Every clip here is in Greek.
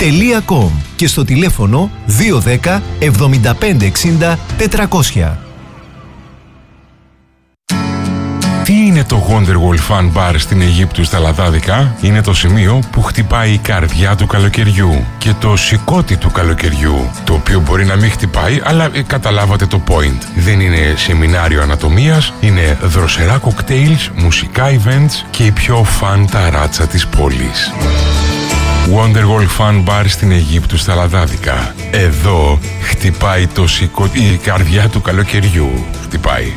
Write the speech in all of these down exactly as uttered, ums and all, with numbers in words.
τελεία κομ και στο τηλέφωνο δύο ένα μηδέν εβδομήντα πέντε εξήντα τετρακόσια. Τι είναι το Wonderwall Fun Bar στην Αιγύπτου στα Λαδάδικα? Είναι το σημείο που χτυπάει η καρδιά του καλοκαιριού και το σηκώτη του καλοκαιριού, το οποίο μπορεί να μην χτυπάει, αλλά ε, καταλάβατε το point. Δεν είναι σεμινάριο ανατομίας, είναι δροσερά κοκτέιλς, μουσικά events και η πιο fun ταράτσα της πόλης. Wonderwall Fun Bar στην Αιγύπτου στα Λαδάδικα. Εδώ χτυπάει το σηκώτη, η καρδιά του καλοκαιριού. Χτυπάει.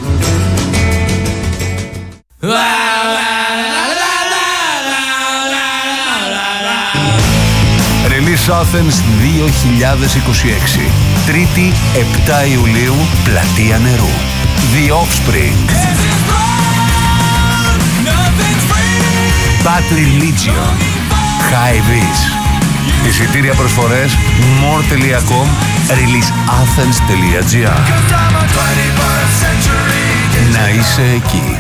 Release Athens δύο χιλιάδες είκοσι έξι. Τρίτη, επτά Ιουλίου, Πλατεία Νερού. The Offspring, Bad Religion, High Vis. Εισιτήρια προσφορές more τελεία com, release athens τελεία gr. Να είσαι εκεί.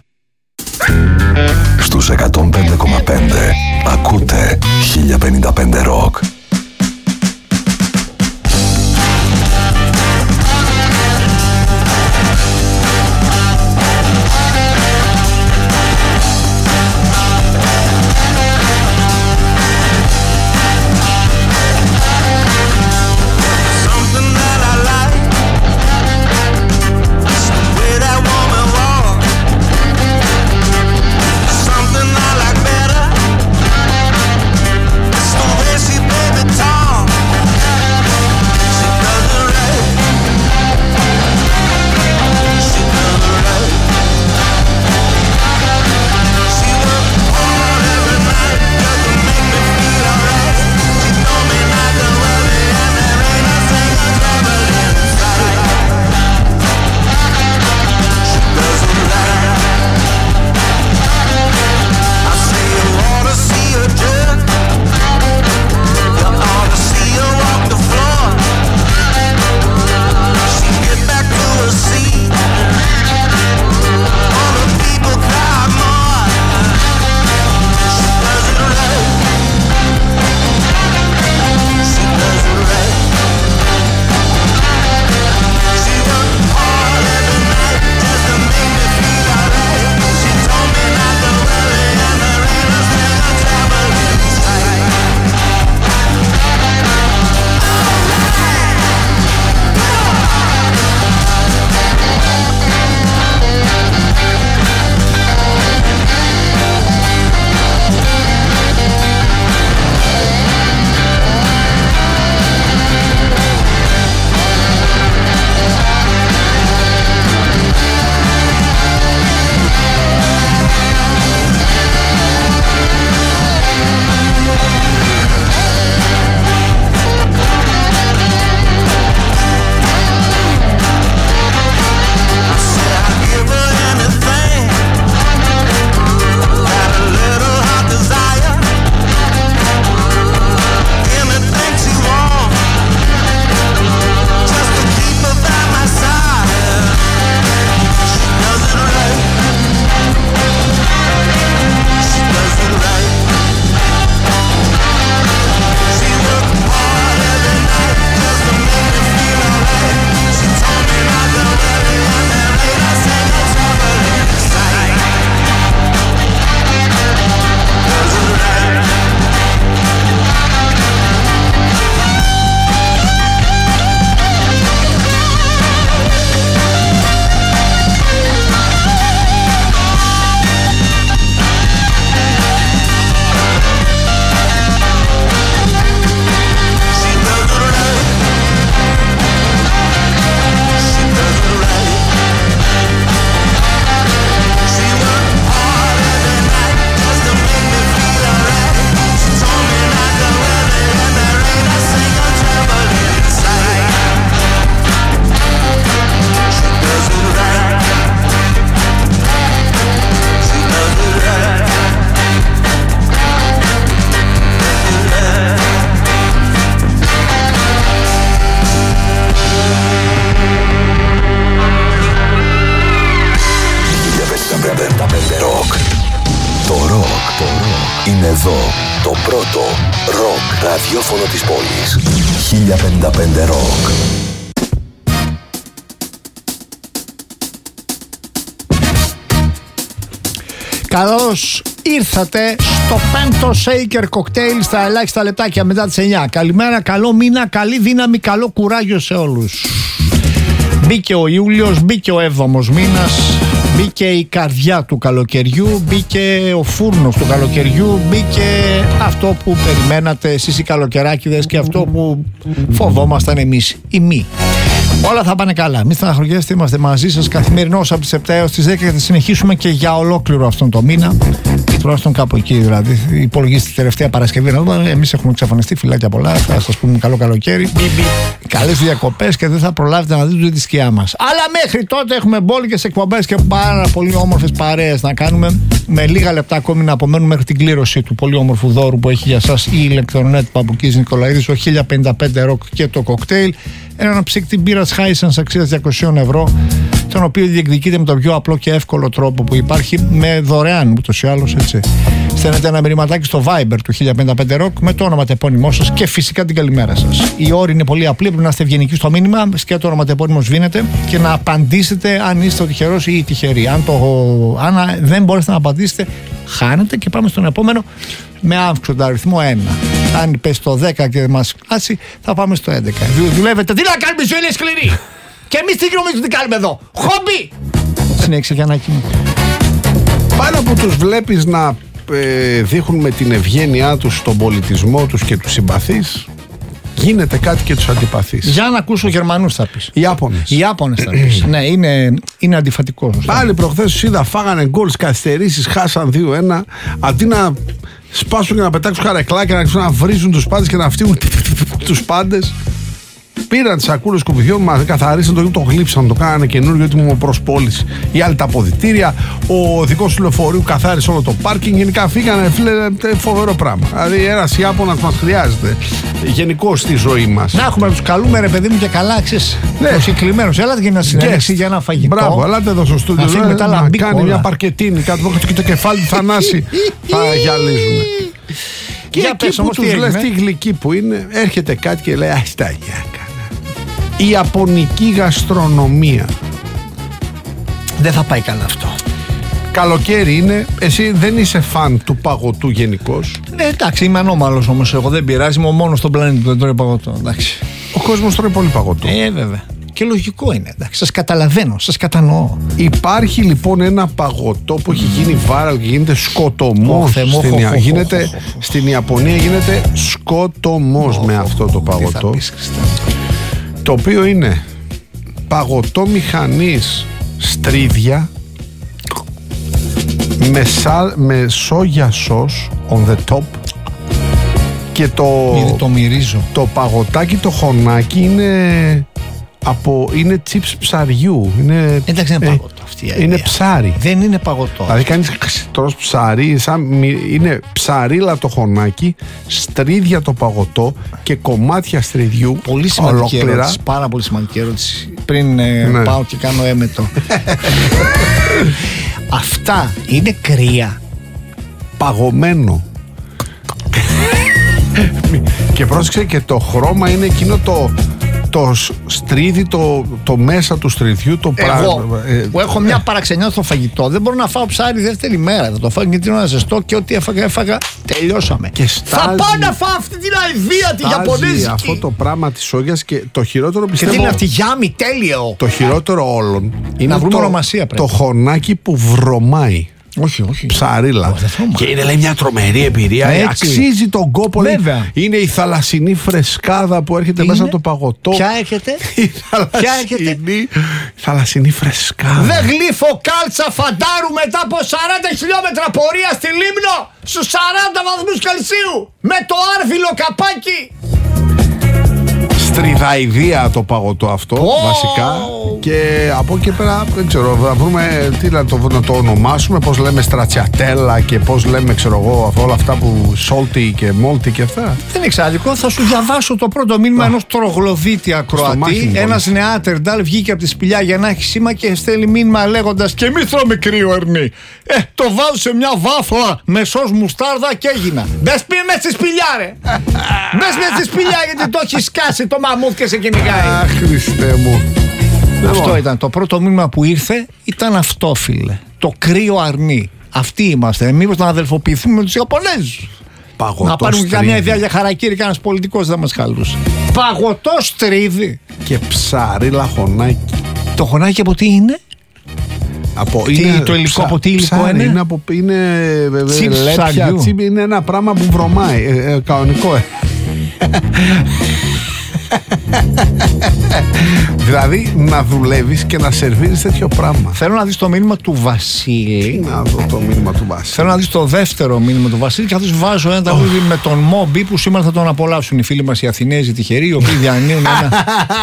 Στους εκατόν πέντε κόμμα πέντε ακούτε χίλια πενήντα πέντε Rock. She ραδιόφωνο της πόλης. χίλια πενήντα πέντε Rock. Καλώς ήρθατε στο πέμπτο Shaker Cocktail στα ελάχιστα λεπτάκια μετά τις εννιά. Καλημέρα, καλό μήνα, καλή δύναμη, καλό κουράγιο σε όλους. Μπήκε ο Ιούλιος, μπήκε ο έβδομος μήνας, μπήκε η καρδιά του καλοκαιριού, μπήκε ο φούρνος του καλοκαιριού, μπήκε αυτό που περιμένατε εσείς οι καλοκαιράκηδες και αυτό που φοβόμασταν εμείς οι μη. Όλα θα πάνε καλά. Μην στεναχωριέστε, είμαστε μαζί σας καθημερινώς από τις επτά έως τις δέκα και θα συνεχίσουμε και για ολόκληρο αυτόν τον μήνα. Τουλάχιστον κάπου εκεί δηλαδή. Υπολογίστε τη τελευταία Παρασκευή. Εμείς έχουμε εξαφανιστεί, φιλάκια πολλά. Θα σας πούμε καλό καλοκαίρι. Καλές διακοπές και δεν θα προλάβετε να δείτε τη σκιά μας. Αλλά μέχρι τότε έχουμε μπόλικες εκπομπές και πάρα πολύ όμορφες παρέες να κάνουμε. Με λίγα λεπτά ακόμη να απομένουν μέχρι την κλήρωση του πολύ όμορφου δώρου που έχει για σας η ηλεκτρονέτ Παπουκής Νικολαίδης, ο χίλια πενήντα πέντε Rock και το κοκτέιλ. Ένα ψύκτη μπύρας Hisense αξίας διακόσια ευρώ, τον οποίο διεκδικείται με τον πιο απλό και εύκολο τρόπο που υπάρχει, με δωρεάν ούτως ή άλλως, έτσι. Στέλνετε ένα μηνυματάκι στο Viber του χίλια πενήντα πέντε Rock με το όνομα τεπώνυμό σας και φυσικά την καλημέρα σας. Η όρη είναι πολύ απλή, πρέπει να είστε ευγενικοί στο μήνυμα, και το όνομα τεπώνυμο σβήνετε και να απαντήσετε αν είστε ο τυχερός ή η τυχερή. Αν, το, αν δεν μπορέσετε να απαντήσετε, χάνετε και πάμε στον επόμενο με αύξοντα αριθμό ένα. Αν πέσει το δέκα και μας φτάσει, θα πάμε στο έντεκα. Δου, δουλεύετε, τι να κάνουμε, η ζωή είναι σκληρή. Και εμείς τι νομίζετε τι κάνουμε εδώ, χόμπι. Συνέχισε Γιαννάκη μου. Πάνω που τους βλέπεις να ε, δείχνουν με την ευγένειά τους τον πολιτισμό τους και τους συμπαθείς, γίνεται κάτι και τους αντιπαθείς. Για να ακούσω Γερμανούς θα πεις. Οι Ιάπωνες. Οι Ιάπωνες θα πεις. Ναι, είναι, είναι αντιφατικό. Πάλι προχθές τους είδα, φάγανε γκολ, καθυστερήσεις, χάσαν δύο ένα. Αντί να σπάσουν και να πετάξουν χαρεκλάκια, να αρχίσουν να βρίζουν τους πάντες και να φτύγουν τους πάντες, πήραν τις σακούλες σκουπιδιών, μα καθαρίσαν το γήπεδο, το γλύψαν, το κάνανε καινούριο έτοιμο προς πώληση. Οι άλλοι τα αποδυτήρια, ο οδηγός του λεωφορείου καθάρισε όλο το πάρκινγκ. Γενικά φύγανε, φίλε, φοβερό πράγμα. Δηλαδή ένας Ιάπωνας μας χρειάζεται γενικώς στη ζωή μας. Να έχουμε να τους καλούμε, ρε παιδί μου, και καλά, ξέρεις, ναι. Προσυκλημένους. Έλατε για να συνέντευξη για ένα φαγητό. Μπράβο, ελάτε εδώ στο στούντιο. Να, να, να κάνει μια παρκετίνη, κάτι και το κεφάλι του Θανάση θα γυαλίζουν. Και για εκεί πες, που τους λες τι γλυκοί που είναι, έρχεται κάτι και λέει αστά γιάκα. Η ιαπωνική γαστρονομία. Δεν θα πάει καλά αυτό. Καλοκαίρι είναι, εσύ δεν είσαι φαν του παγωτού γενικώς. Ναι, εντάξει, είμαι ανώμαλος όμως εγώ, δεν πειράζει, είμαι ο μόνος στον πλανήτη που δεν τρώει παγωτό, εντάξει. Ο κόσμος τρώει πολύ παγωτό. Ε, βέβαια. Και λογικό είναι, εντάξει, σας καταλαβαίνω, σας κατανοώ. Υπάρχει λοιπόν ένα παγωτό που έχει γίνει viral και γίνεται σκοτωμός. Oh, στην, oh, oh, γίνεται, oh, oh, oh. στην Ιαπωνία γίνεται σκοτωμός oh, με oh, αυτό το παγωτό. Πεις, το οποίο είναι παγωτό μηχανής στρίδια με, σα, με σόγια σος on the top. Και το, το μυρίζω. Το παγωτάκι, το χωνάκι είναι από, είναι chips ψαριού. Είναι, εντάξει, είναι παγωτό αυτή η είναι ψάρι. Δεν είναι παγωτό. Δηλαδή κάνεις τρως ψάρι, σαν, είναι ψαρίλα το χωνάκι, στρίδια το παγωτό και κομμάτια στριδιού. Πολύ σημαντική ερώτηση, πάρα πολύ σημαντική ερώτηση. Πριν ε, ναι. πάω και κάνω έμετο. Αυτά είναι κρύα. Παγωμένο. Και πρόσεξε, και το χρώμα είναι εκείνο το το στρίδι, το, το μέσα του στριδιού, το πράγμα. Εγώ ε, που έχω μια παραξενιά στο φαγητό, δεν μπορώ να φάω ψάρι δεύτερη μέρα. Θα το φάω γιατί είναι ζεστό και ό,τι έφαγα, έφαγα. Τελειώσαμε. Και στάζει, θα πάω να φάω αυτή την αηδία, τη Ιαπωνέζικη. Αυτό το πράγμα της σόγιας και το χειρότερο πιστεύω. Και τι είναι αυτή, γιάμι, τέλειο. Το χειρότερο όλων είναι το, ονομασία, το χωνάκι που βρωμάει. Όχι, όχι. Ψαρίλα. Oh, και είναι, λέει, μια τρομερή εμπειρία. Έτσι. Αξίζει τον κόπο. Λέει, είναι η θαλασσινή φρεσκάδα που έρχεται είναι? μέσα από το παγωτό. Ποια έρχεται? Η θαλασσινή, θαλασσινή φρεσκάδα. Δεν γλύφω κάλτσα φαντάρου μετά από σαράντα χιλιόμετρα πορεία στη Λίμνο στους σαράντα βαθμούς Κελσίου με το άρβιλο καπάκι. στριδαειδία το παγωτό αυτό, oh. βασικά. Και από εκεί πέρα, δεν ξέρω, θα βρούμε τι να το, να το ονομάσουμε, πώς λέμε στρατσιατέλα και πώς λέμε, ξέρω εγώ, όλα αυτά που σόλτι και μόλτι και αυτά. Δεν είναι εξάδικο, θα σου διαβάσω το πρώτο μήνυμα ενός τρογλωδίτη ακροατή. Ένας νεάτερνταλ βγήκε από τη σπηλιά για να έχει σήμα και στέλνει μήνυμα λέγοντας: και μη τρώμε κρύο, Ερνή. Ε, το βάζω σε μια βάφλα με σως μουστάρδα και έγινα. Μπες πει μες στη σπηλιά, ρε! Μπες μες στη σπηλιά, γιατί το έχει σκάσει το μαμούθ και σε κυνηγάει. Αχ, Χριστέ μου. Αυτό ήταν το πρώτο μήνυμα που ήρθε, ήταν αυτό, φίλε. Το κρύο αρνί. Αυτοί είμαστε. Μήπως να αδελφοποιηθούμε με τους Ιαπωνέζους. Παγωτό να πάρουμε στρίδι. καμιά ιδέα για χαρακίρι, κανένας πολιτικός δεν μας χαλούσε. Παγωτό στρίδι. Και ψάρι λαχονάκι. Το χωνάκι από τι είναι? Από, τι, είναι, το υλικό ψα, από τι υλικό ψάρι, είναι? Είναι, από, είναι τσίπς λέπια, τσίπ, είναι ένα πράγμα που βρωμάει. Ε, ε, κανονικό, ε. Δηλαδή να δουλεύεις και να σερβίρεις τέτοιο πράγμα. Θέλω να δεις το μήνυμα του Βασίλη. Να δω το μήνυμα του Βασίλη. Θέλω να δεις το δεύτερο μήνυμα του Βασίλη. Καθώς βάζω ένα τραγούδι με τον Μόμπι που σήμερα θα τον απολαύσουν οι φίλοι μας οι Αθηνέζοι τυχεροί, οι οποίοι διανύουν ένα,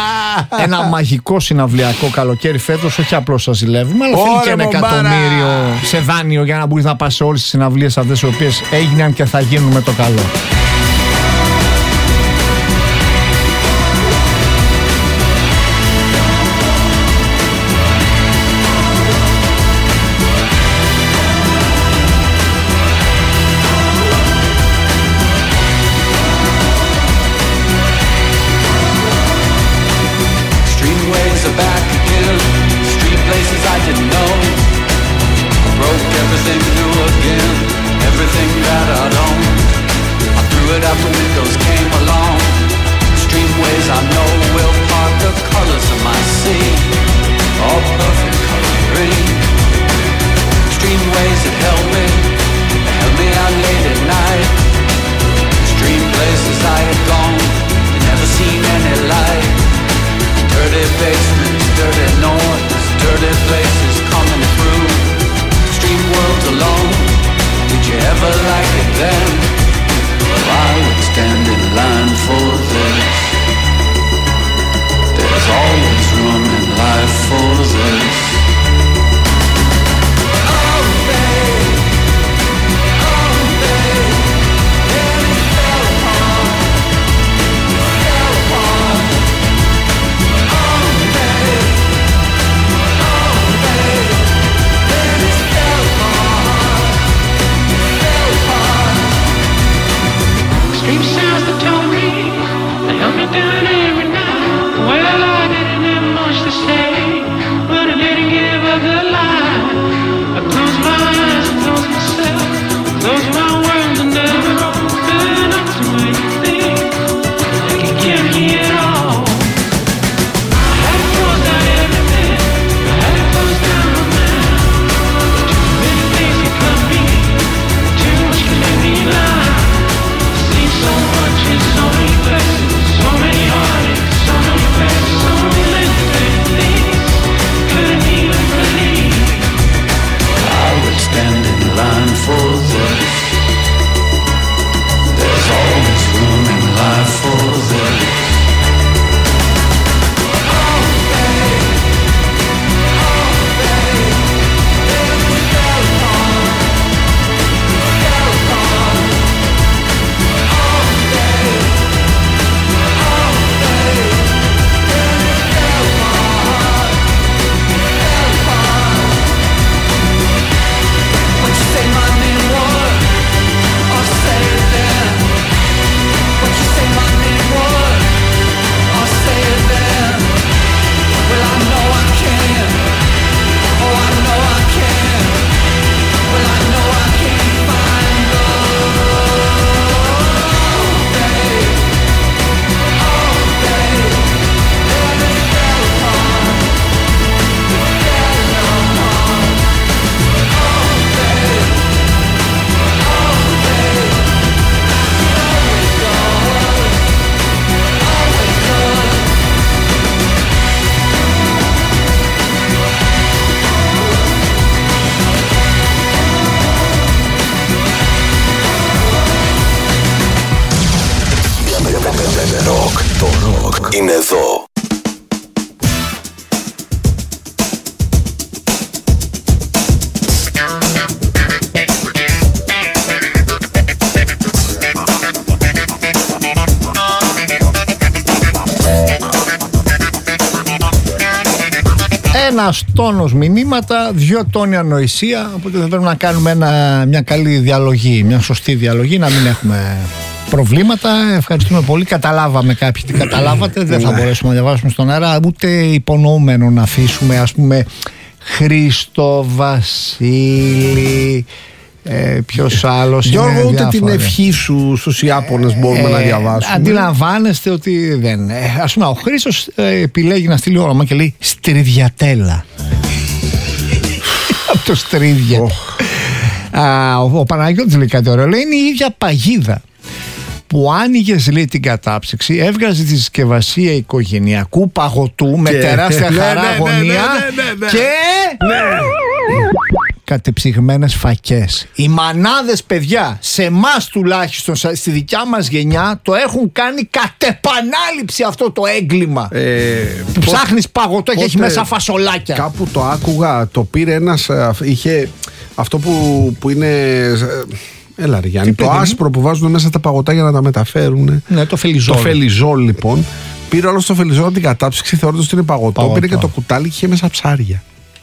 ένα μαγικό συναυλιακό καλοκαίρι φέτος. Όχι απλώς σας ζηλεύουμε, αλλά θέλει και ένα εκατομμύριο σε δάνειο για να μπορείς να πας σε όλες τις συναυλίες αυτές οι οποίες έγιναν και θα γίνουν με το καλό. Rock. Το ροκ είναι εδώ. Ένας τόνος μηνύματα, δύο τόνοι ανοησία. Οπότε θα πρέπει να κάνουμε ένα, μια καλή διαλογή, μια σωστή διαλογή, να μην έχουμε προβλήματα. Ευχαριστούμε πολύ. Καταλάβαμε κάποιοι τι καταλάβατε. Δεν θα μπορέσουμε να διαβάσουμε στον αέρα, ούτε υπονοούμενο να αφήσουμε, ας πούμε, Χρήστο, Βασίλη, ε, ποιος άλλος. Γιώργο, ούτε διάφορα. Την ευχή σου στους Ιάπωνες μπορούμε ε, να διαβάσουμε. Αντιλαμβάνεστε ότι δεν. Ε, ας πούμε, ο Χρήστος ε, επιλέγει να στείλει όνομα και λέει Στριδιατέλα. Από το Στρίδια. Oh. Α, ο, ο Παναγιώτης λέει κάτι ωραίο. Λέει είναι η ίδια παγίδα που άνοιγες, λέει, την κατάψυξη, έβγαζε τη συσκευασία οικογενειακού παγωτού με τεράστια χαρά αγωνία και κατεψυγμένες φακές. Οι μανάδες, παιδιά, σε εμάς τουλάχιστον, στη δικιά μας γενιά, το έχουν κάνει κατ' επανάληψη αυτό το έγκλημα. Ε, που πότε, ψάχνεις παγωτό πότε, και έχει μέσα φασολάκια. Κάπου το άκουγα, το πήρε ένας, είχε αυτό που, που είναι... Έλα ρε Γιάννη, το άσπρο που βάζουν μέσα τα παγωτά για να τα μεταφέρουν. Ναι, το φελιζόλ. Το φελιζόλ, λοιπόν. Πήρε όλο το φελιζόλ την κατάψυξη, θεωρώντας ότι είναι παγωτό. παγωτό. Πήρε και το κουτάλι και είχε μέσα ψάρια.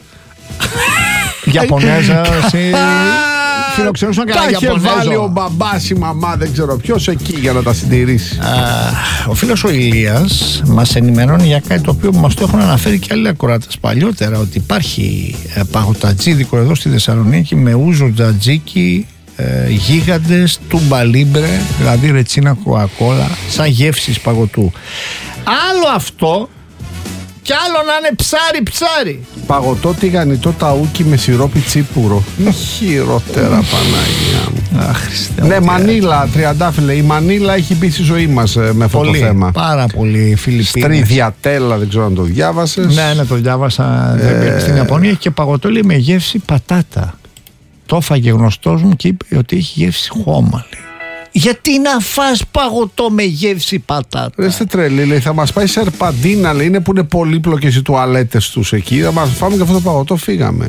Ιαπωνέζα, εσύ. Φιλοξενούσαν καλά Ιαπωνέζο. Τα είχε βάλει ο μπαμπάς, η μαμά, δεν ξέρω ποιος εκεί για να τα συντηρήσει. Ο φίλος ο Ηλίας μας ενημερώνει για κάτι το οποίο μας το έχουν αναφέρει και άλλοι ακροατές παλιότερα, ότι υπάρχει παγωτατζίδικο εδώ στη Θεσσαλονίκη με ούζο τζατζίκι, Ε, γίγαντες, τούμπα λίμπρε, δηλαδή ρετσίνα κοακόλα, σαν γεύσεις παγωτού. Άλλο αυτό κι άλλο να είναι ψάρι ψάρι. Παγωτό τηγανιτό ταούκι με σιρόπι τσίπουρο. Χειρότερα, Παναγία μου. Αχ, Χριστέ. Ναι, Μανίλα, τριαντάφυλλε. Η Μανίλα έχει μπει στη ζωή μας ε, με αυτό πολύ, το θέμα. Πάρα πολύ Φιλιππίνες. Στριδιατέλα, δεν ξέρω αν το διάβασες. Ναι, ναι, το διάβασα ε... στην Ιαπωνία. Και παγωτό λέει με γεύση πατάτα. Το έφαγε γνωστός μου και είπε ότι έχει γεύση χώμα, λέει. Γιατί να φας παγωτό με γεύση πατάτα? Ρε είστε τρελή, λέει, θα μας πάει σε Ερπαντίνα, λέει, είναι που είναι πολύπλοκες οι τουαλέτες τους εκεί. Θα μας φάμε και αυτό το παγωτό, φύγαμε.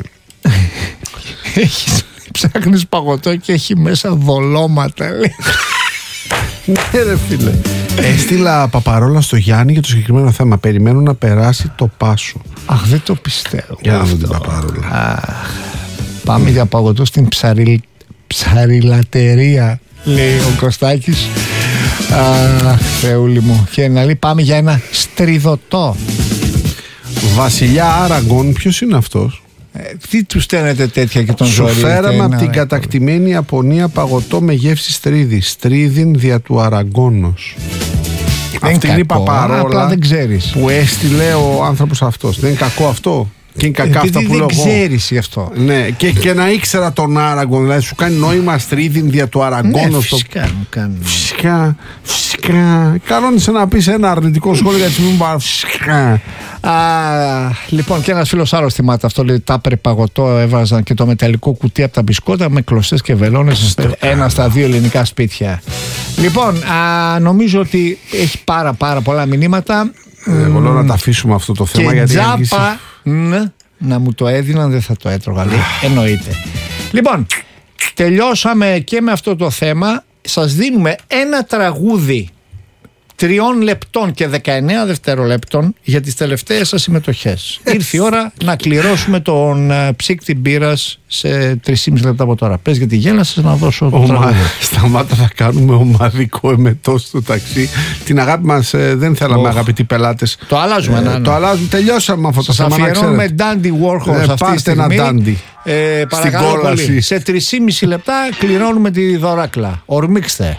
Έχεις, ψάχνεις παγωτό και έχει μέσα δολώματα, λέει. Ναι ρε φίλε. Έστειλα παπαρόλα στο Γιάννη για το συγκεκριμένο θέμα. Περιμένω να περάσει το πάσο. Αχ, δεν το πιστεύω. Για να δω την παπαρόλα. Αχ. Πάμε για παγωτό στην ψαριλ... ψαριλατερία, λέει ο Κωστάκης. Αχ, Θεούλη μου. Και να λέει πάμε για ένα στριδωτό. Βασιλιά Άραγκον, ποιος είναι αυτός? Ε, τι του στέλνετε τέτοια και τον ζωή? Σου φέραμε από την κατακτημένη Ιαπωνία παγωτό με γεύση στρίδι. Στρίδιν δια του Αραγκόνος. Αυτή είναι η παπαρόλα δεν ξέρεις. Που έστειλε ο άνθρωπος αυτός. Δεν είναι κακό αυτό? Και είναι κακά αυτά που λέω εγώ. Δεν ξέρεις γι' αυτό. Ναι, και, και να ήξερα τον Άραγκον, δηλαδή σου κάνει νόημα στρίδιν δια του Αραγκόνος. Ναι, φυσικά το... μου κάνει. Φυσικά, φυσικά. Κανόνισε να πεις ένα αρνητικό σχόλιο για τη στιγμή που φυσικά. Α, λοιπόν, και ένας φίλος άλλος θυμάται αυτό, λέει τάπερ παγωτό, έβαζαν και το μεταλλικό κουτί από τα μπισκότα με κλωστές και βελόνες, ένα στα δύο ελληνικά σπίτια. Λοιπόν, α, νομίζω ότι έχει πάρα πάρα πολλά μηνύματα. Εγώ λέω να τα αφήσουμε αυτό το θέμα, και γιατί τζάπα αργήσει... ναι, να μου το έδιναν δεν θα το έτρωγα, λέει. Εννοείται. Λοιπόν, τελειώσαμε και με αυτό το θέμα. Σας δίνουμε ένα τραγούδι τριών λεπτών και δεκαεννέα δευτερολέπτων για τις τελευταίες σας συμμετοχές. Ήρθε η ώρα να κληρώσουμε τον uh, ψύκτη μπύρας σε τρία και μισό λεπτά από τώρα. Πες γιατί γέλασες, να δώσω το Ομα... τραγούδι. Σταμάτα, θα κάνουμε ομαδικό εμετό στο ταξί. Την αγάπη μας ε, δεν θέλαμε, oh. αγαπητοί πελάτες. Το αλλάζουμε. Ε, ναι, ναι. Το αλλάζουμε, τελειώσαμε με αυτό το θέμα. Σας αφιερώνουμε Dandy Warhol ε, αυτή τη στιγμή. Ένα Dandy. Ε, παρακαλώ πολύ. Σε τρία και μισό λεπτά κληρώνουμε τη δωράκλα. Ορμήξτε.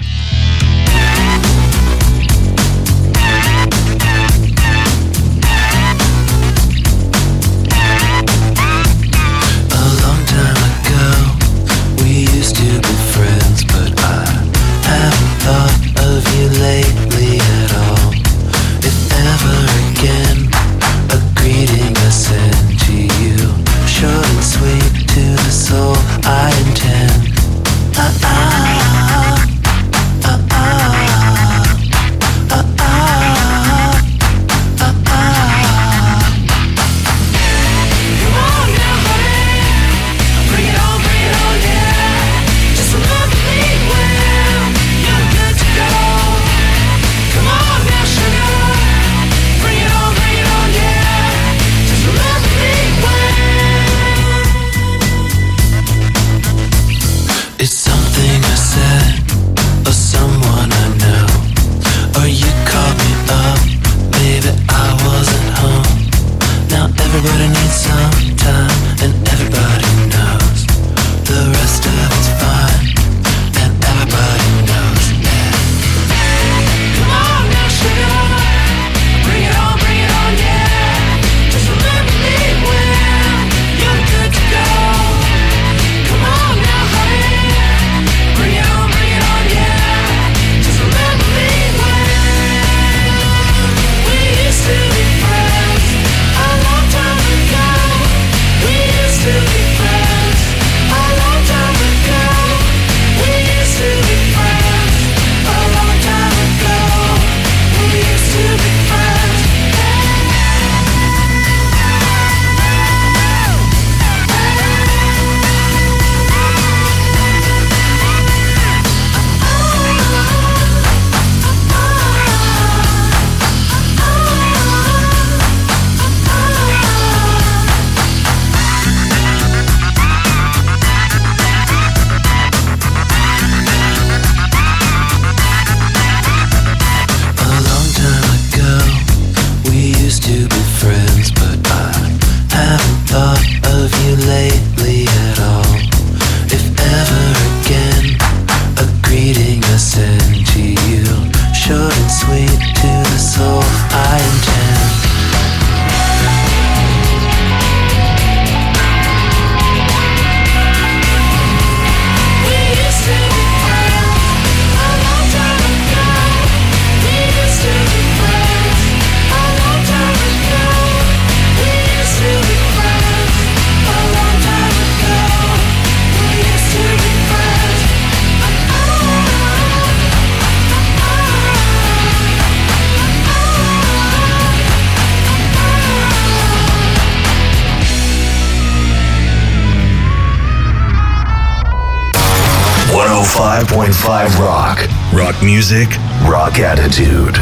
Lately at all, if ever again, a greeting I send to you, short and sweet to the soul I intend. Ah, ah, music to the soul, I intend. one oh five point five Rock. Rock music, rock attitude.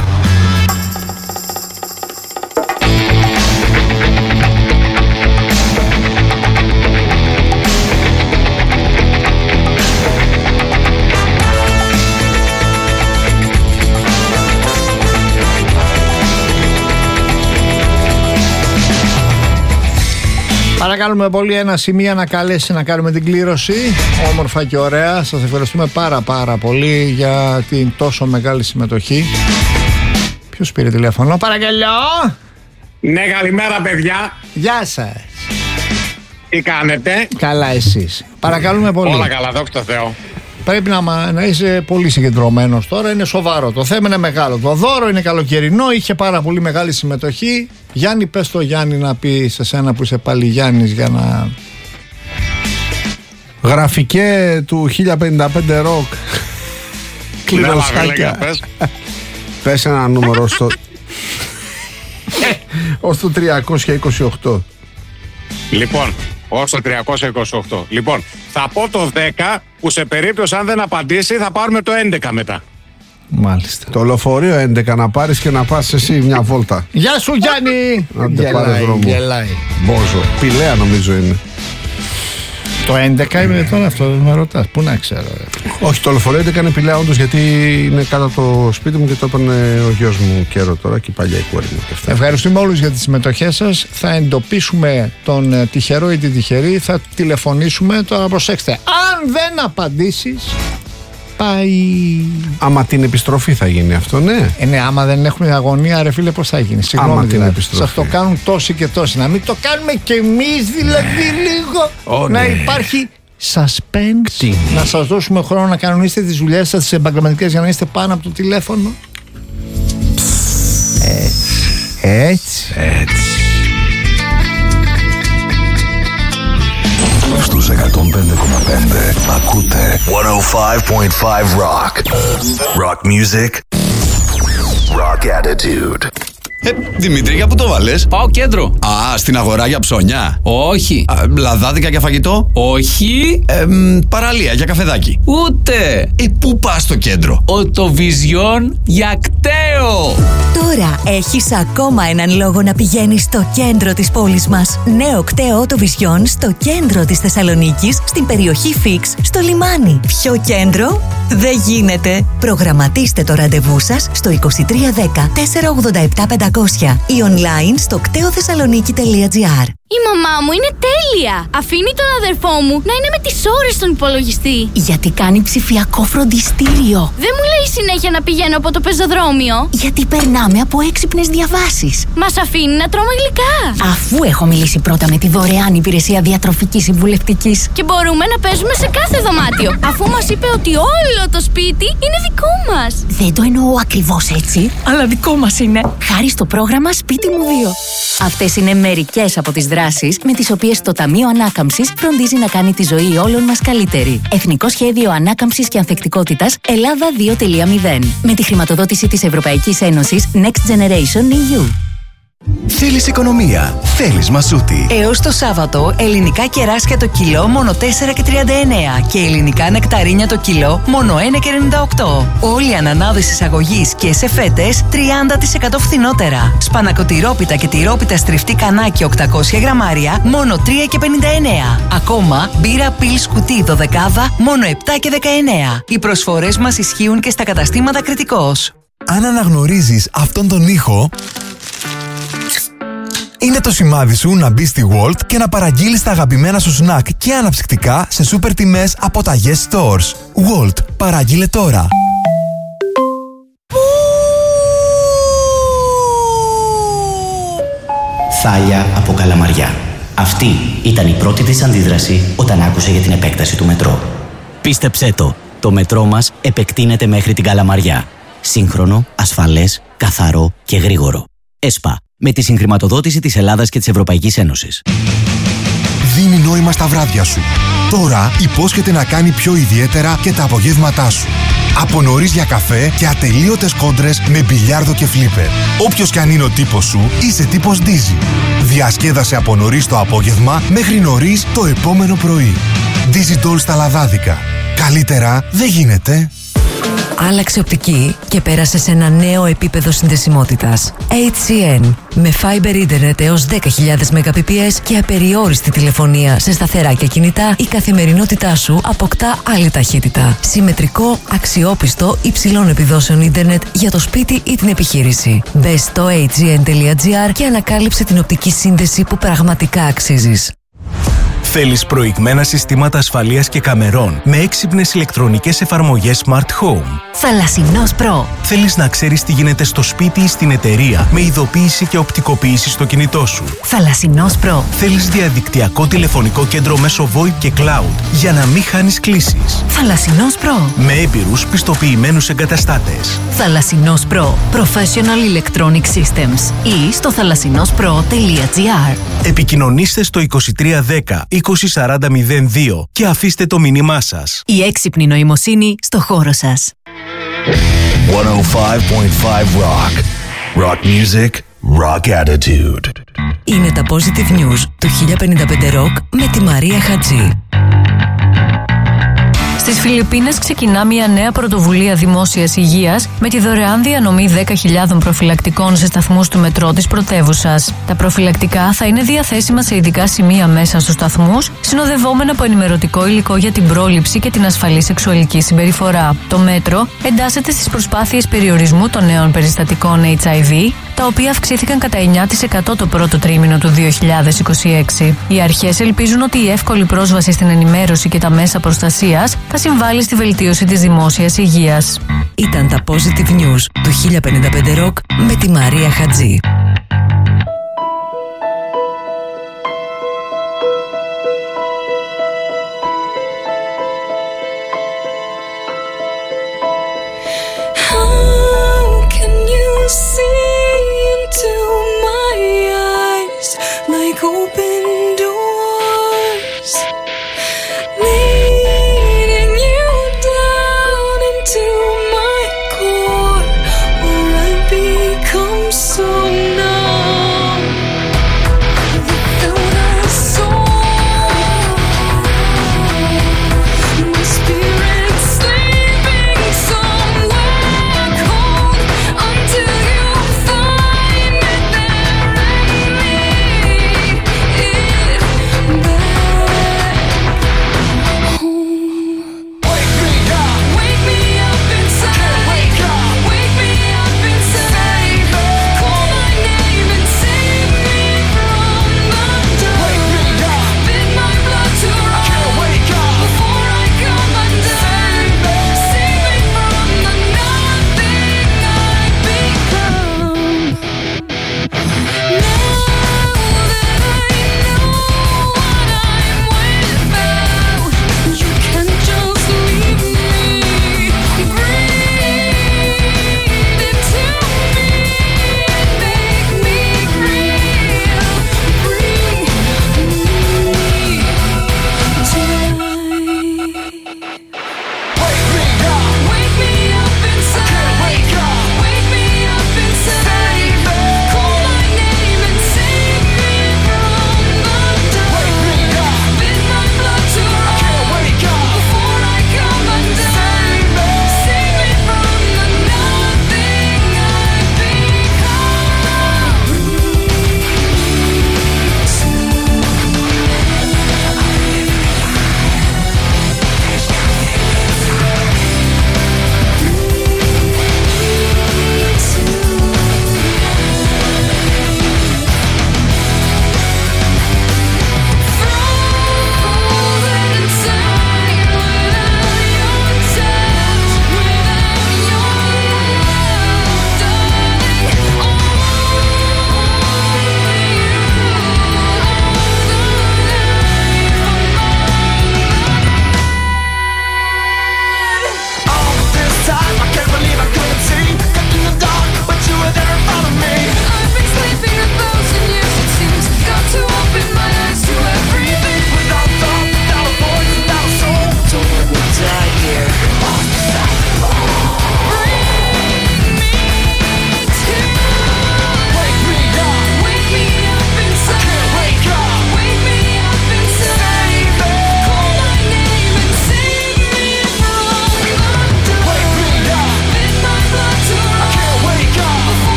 Παρακαλούμε πολύ ένα σημείο να καλέσει να κάνουμε την κλήρωση. Όμορφα και ωραία. Σας ευχαριστούμε πάρα πάρα πολύ για την τόσο μεγάλη συμμετοχή. Ποιος πήρε τηλέφωνο? Παρακαλώ. Ναι, καλημέρα παιδιά. Γεια σας. Τι κάνετε? Καλά εσείς? Παρακαλούμε πολύ. Όλα καλά, δόξα τω Θεώ. Πρέπει να, να είσαι πολύ συγκεντρωμένος τώρα. Είναι σοβαρό. Το θέμα είναι μεγάλο. Το δώρο είναι καλοκαιρινό. Είχε πάρα πολύ μεγάλη συμμετοχή. Γιάννη, πες το Γιάννη να πει σε σένα που είσαι πάλι Γιάννης για να... Γραφικέ του χίλια πενήντα πέντε ροκ. Κλειδωσάκια. Πες. Πες ένα νούμερο στο... ως το τριακόσια είκοσι οκτώ. Λοιπόν, ως το τριακόσια είκοσι οκτώ. Λοιπόν, θα πω το δέκα που σε περίπτωση αν δεν απαντήσει θα πάρουμε το έντεκα μετά. Μάλιστα. Το λεωφορείο έντεκα να πάρεις και να πας εσύ μια βόλτα. Γεια σου Γιάννη. Άντε πάρε δρόμο. Γελάει. Μπόζο. Πηλαία νομίζω είναι. Το έντεκα είναι τώρα αυτό, με ρωτάς. Πού να ξέρω ρε. Όχι, το λεωφορείο έντεκα είναι Πηλαία όντως, γιατί είναι κάτω από το σπίτι μου και το έπαιρνε ο γιος μου καιρό τώρα και η παλιά η κόρη μου. Ευχαριστούμε όλους για τις συμμετοχές σας. Θα εντοπίσουμε τον τυχερό ή την τυχερή. Θα τηλεφωνήσουμε. Τώρα προσέξτε. Αν δεν απαντήσεις, πάει. Άμα την επιστροφή θα γίνει αυτό, ναι. Ε, ναι, άμα δεν έχουμε αγωνία, ρε φίλε, πώς θα γίνει? Συγγνώμη, Άμα την δηλαδή. επιστροφή. Σας το κάνουν τόσοι και τόσοι. Να μην το κάνουμε κι εμείς δηλαδή λίγο. Oh, να ναι. υπάρχει suspense. Τι? Να σας δώσουμε χρόνο να κανονίσετε τις δουλειές σας, τις επαγγελματικές, για να είστε πάνω από το τηλέφωνο. Έτσι. Έτσι. Έτσι. Στους εκατόν πέντε κόμμα πέντε ακούτε εκατόν πέντε κόμμα πέντε Rock. Rock music, rock attitude. Ε, Δημήτρη, για πού το βάλες? Πάω κέντρο. Α, στην αγορά για ψώνια. Όχι. Α, λαδάδικα για φαγητό. Όχι. Ε, μ, παραλία για καφεδάκι. Ούτε. Ε, πού πας στο κέντρο? Οτοβιζιόν για κταίο. Τώρα έχεις ακόμα έναν λόγο να πηγαίνεις στο κέντρο της πόλης μας. Νέο κταίο Οτοβιζιόν στο κέντρο της Θεσσαλονίκης, στην περιοχή Φίξ, στο λιμάνι. Πιο κέντρο δεν γίνεται. Προγραμματίστε το ραντεβού σας στο είκοσι τρία δέκα τετρακόσια ογδόντα επτά πεντακόσια ή online στο κταίο θεσσαλονίκη τελεία τζι άρ. Η μαμά μου είναι τέλεια! Αφήνει τον αδερφό μου να είναι με τις ώρες στον υπολογιστή. Γιατί κάνει ψηφιακό φροντιστήριο. Δεν μου λέει συνέχεια να πηγαίνω από το πεζοδρόμιο. Γιατί περνάμε από έξυπνες διαβάσεις. Μας αφήνει να τρώμε γλυκά. Αφού έχω μιλήσει πρώτα με τη δωρεάν υπηρεσία διατροφικής συμβουλευτικής. Και μπορούμε να παίζουμε σε κάθε δωμάτιο. Αφού μας είπε ότι όλο το σπίτι είναι δικό μας. Δεν το εννοώ ακριβώς έτσι, αλλά δικό μας είναι. Χάρη στο πρόγραμμα Σπίτι μου δύο. Αυτές είναι μερικές από τις δράσεις με τις οποίες το Ταμείο Ανάκαμψης φροντίζει να κάνει τη ζωή όλων μας καλύτερη. Εθνικό Σχέδιο Ανάκαμψης και Ανθεκτικότητας Ελλάδα δύο τελεία μηδέν. Με τη χρηματοδότηση της Ευρωπαϊκής Ένωσης Next Generation ι γιου. Θέλεις οικονομία, θέλεις Μασούτη. Έως το Σάββατο, ελληνικά κεράσια το κιλό μόνο τέσσερα και τριάντα εννέα και ελληνικά νεκταρίνια το κιλό μόνο ένα και ενενήντα οκτώ. Όλοι οι ανανάδες εισαγωγής και σε φέτες τριάντα τοις εκατό φθηνότερα. Σπανακοτηρόπιτα και τυρόπιτα στριφτή κανάκι οκτακόσια γραμμάρια μόνο τρία και πενήντα εννέα. Ακόμα μπύρα πιλ σκουτί δωδεκάδα μόνο επτά και δεκαεννέα. Οι προσφορές μας ισχύουν και στα καταστήματα Κρητικός. Αν αναγνωρίζεις αυτόν τον ήχο, είναι το σημάδι σου να μπεις στη Walt και να παραγγείλεις τα αγαπημένα σου σνακ και αναψυκτικά σε σούπερ τιμές από τα Yes Stores. Walt, παραγγείλε τώρα. Θάλια από Καλαμαριά. Αυτή ήταν η πρώτη της αντίδραση όταν άκουσε για την επέκταση του μετρό. Πίστεψέ το, το μετρό μας επεκτείνεται μέχρι την Καλαμαριά. Σύγχρονο, ασφαλές, καθαρό και γρήγορο. ΕΣΠΑ, με τη συγχρηματοδότηση της Ελλάδας και της Ευρωπαϊκής Ένωσης. Δίνει νόημα στα βράδια σου. Τώρα υπόσχεται να κάνει πιο ιδιαίτερα και τα απογεύματά σου. Από νωρίς για καφέ και ατελείωτες κόντρες με μπιλιάρδο και φλίπερ. Όποιος κι αν είναι ο τύπος σου, είσαι τύπος Dizzy. Διασκέδασε από νωρίς το απόγευμα μέχρι νωρίς το επόμενο πρωί. Dizzy Doll στα Λαδάδικα. Καλύτερα δεν γίνεται. Άλλαξε οπτική και πέρασε σε ένα νέο επίπεδο συνδεσιμότητας. έιτς σι εν με Fiber Internet έως δέκα χιλιάδες Mbps και απεριόριστη τηλεφωνία σε σταθερά και κινητά, η καθημερινότητά σου αποκτά άλλη ταχύτητα. Συμμετρικό, αξιόπιστο, υψηλών επιδόσεων ίντερνετ για το σπίτι ή την επιχείρηση. Μπες στο έιτς τζι εν τελεία τζι άρ και ανακάλυψε την οπτική σύνδεση που πραγματικά αξίζεις. Θέλεις προηγμένα συστήματα ασφαλείας και καμερών με έξυπνες ηλεκτρονικές εφαρμογές Smart Home. Θαλασσινός Pro. Θέλεις να ξέρεις τι γίνεται στο σπίτι ή στην εταιρεία με ειδοποίηση και οπτικοποίηση στο κινητό σου. Θαλασσινός Pro. Θέλεις διαδικτυακό τηλεφωνικό κέντρο μέσω VoIP και Cloud για να μην χάνεις κλήσεις. Θαλασσινός Pro. Με έμπειρους πιστοποιημένους εγκαταστάτες. Θαλασσινός Pro. Professional Electronic Systems. Ή στο θαλασσινός-προ τελεία τζι άρ. Επικοινωνήστε στο είκοσι τρία δέκα είκοσι σαράντα μηδέν δύο και αφήστε το μήνυμά σας. Η έξυπνη νοημοσύνη στο χώρο σας. εκατόν πέντε κόμμα πέντε Rock. Rock music, rock attitude. Είναι τα Positive News του χίλια πενήντα πέντε Rock με τη Μαρία Χατζή. Στις Φιλιππίνες ξεκινά μια νέα πρωτοβουλία δημόσιας υγείας με τη δωρεάν διανομή δέκα χιλιάδων προφυλακτικών σε σταθμούς του μετρό της πρωτεύουσας. Τα προφυλακτικά θα είναι διαθέσιμα σε ειδικά σημεία μέσα στους σταθμούς, συνοδευόμενα από ενημερωτικό υλικό για την πρόληψη και την ασφαλή σεξουαλική συμπεριφορά. Το μέτρο εντάσσεται στις προσπάθειες περιορισμού των νέων περιστατικών έιτς άι βι, τα οποία αυξήθηκαν κατά εννιά τοις εκατό το πρώτο τρίμηνο του δύο χιλιάδες είκοσι έξι. Οι αρχές ελπίζουν ότι η εύκολη πρόσβαση στην ενημέρωση και τα μέσα προστασίας θα συμβάλλει στη βελτίωση της δημόσιας υγείας. Ήταν τα Positive News του χίλια πενήντα πέντε Rock με τη Μαρία Χατζή. So